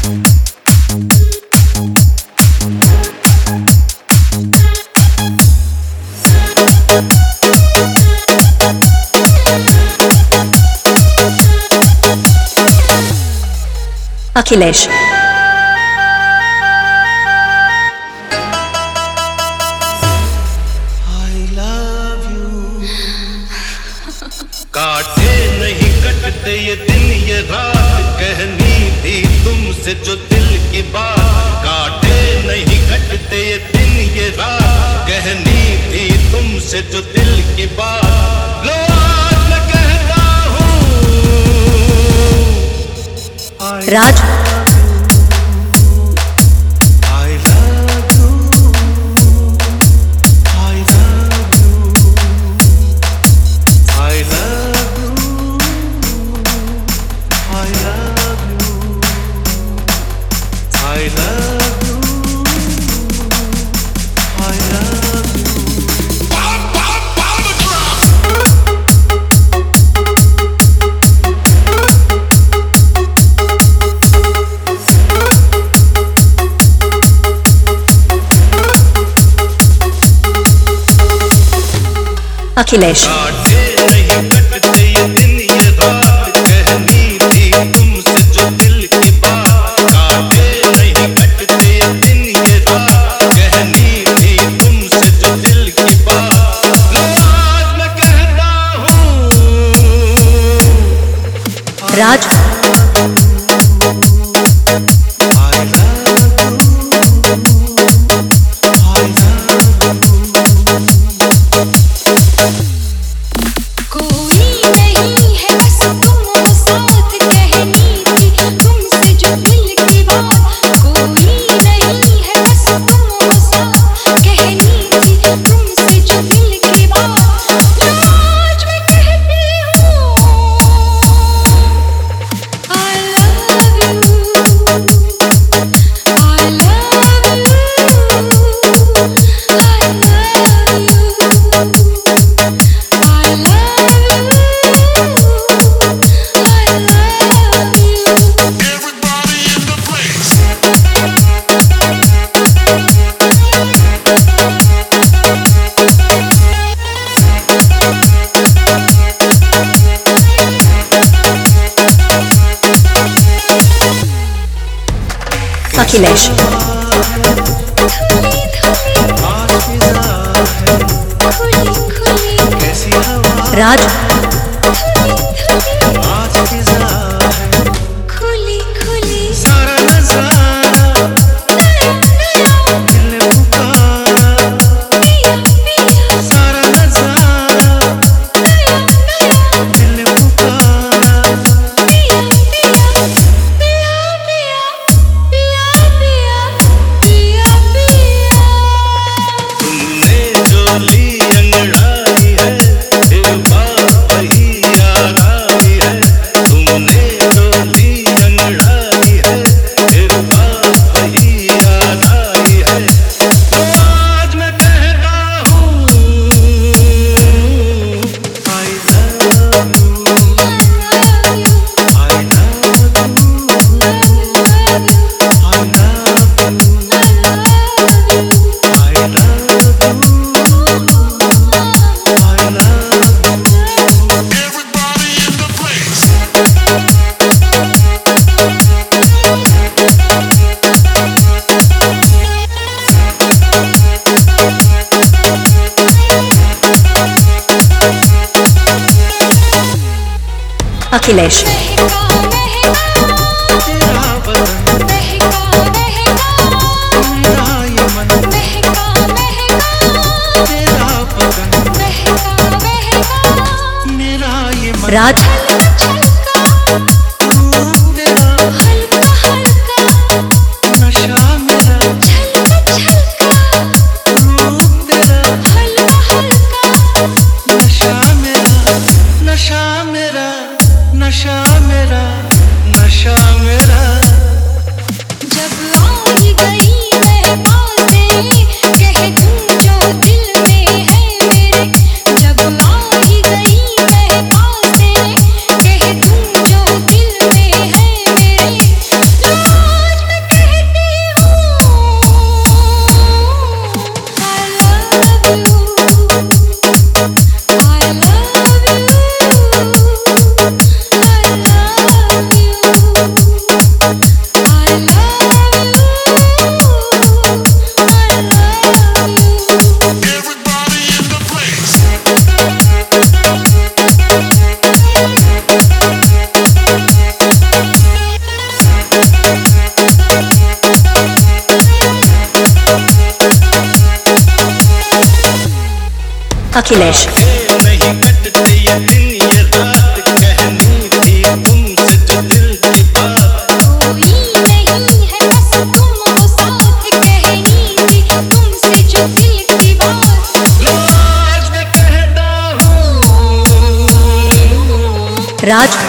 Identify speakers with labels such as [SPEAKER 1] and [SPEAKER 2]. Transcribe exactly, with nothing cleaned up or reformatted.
[SPEAKER 1] अखिलेश।
[SPEAKER 2] काटे नहीं कटते ये दिन ये रात, कहनी थी तुमसे जो दिल की बात। काटे नहीं कटते ये दिन ये रात, कहनी थी तुमसे जो दिल की बात। लो आज मैं कहता हूँ
[SPEAKER 1] राज। अखिलेश।
[SPEAKER 2] काटे नहीं कटते ये दिन ये रात, कहनी थी तुमसे जो दिल की बात। काटे नहीं कटते ये दिन ये रात, कहनी थी तुमसे जो दिल की बात। लो आज मैं कहता हूँ
[SPEAKER 1] राज। अखिलेश। राज।
[SPEAKER 3] खुली खुली
[SPEAKER 2] सारा नजारा दिल पुकारा, सारा नजारा दिल पुकारा। तुमने जो ली अंगड़ाई है, फिर बात वही याद आई है। तुमने जो ली अंगड़ाई है, फिर बात वही याद आई है। तो आज मैं कहता हूँ I love you, I love you, I love you, I love everybody in the place.
[SPEAKER 1] Akhilesh.
[SPEAKER 2] तेरा बदन मेरा ये मन, तेरा बदन मेरा ये मन।
[SPEAKER 1] राज।
[SPEAKER 2] रूप तेरा नशा मेरा, रूप तेरा नशा मेरा, नशा मेरा, नशा मेरा, नशा मेरा।
[SPEAKER 3] जब आई गई मैं पासे, कह दूं जो दिल में है मेरे। जब आई गई मैं पासे,
[SPEAKER 1] अखिलेश
[SPEAKER 2] नहीं कटते ये दिन ये रात कहनी थी तुमसे जो दिल की बात
[SPEAKER 3] कोई नहीं है बस तुम हो साथ कहनी थी तुमसे जो दिल की बात
[SPEAKER 2] रोज कहता हूँ
[SPEAKER 1] राज